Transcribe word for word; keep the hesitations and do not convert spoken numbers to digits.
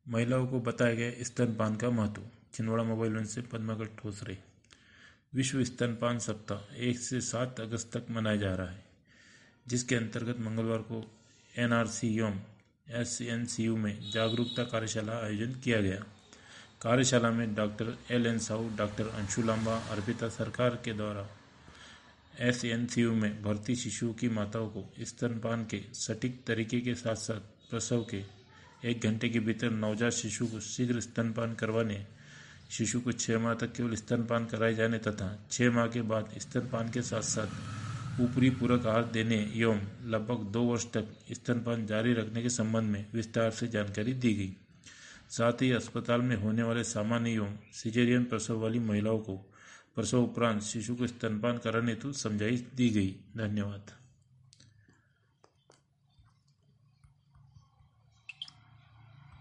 महिलाओं को बताया गया स्तनपान का महत्व। छिंदवाड़ा मोबाइल वन से पद्माकर ठोसरे। विश्व स्तनपान सप्ताह एक से सात अगस्त तक मनाया जा रहा है, जिसके अंतर्गत मंगलवार को एनआरसी एवं एसएनसीयू में जागरूकता कार्यशाला आयोजन किया गया। कार्यशाला में doctor L N Sahu, doctor Anshu Lamba, Arpita Sarkar के द्वारा एसएनसीयू में भर्ती शिशुओं की माताओं को स्तनपान के सटीक तरीके के साथ साथ प्रसव के एक घंटे के भीतर नवजात शिशु को शीघ्र स्तनपान करवाने, शिशु को छः माह तक केवल स्तनपान कराए जाने तथा छः माह के बाद स्तनपान के साथ साथ ऊपरी पूरक आहार देने एवं लगभग दो वर्ष तक स्तनपान जारी रखने के संबंध में विस्तार से जानकारी दी गई। साथ ही अस्पताल में होने वाले सामान्य एवं सिजेरियन प्रसव वाली महिलाओं को प्रसव उपरांत शिशु को स्तनपान कराने हेतु समझाइश दी गई। धन्यवाद।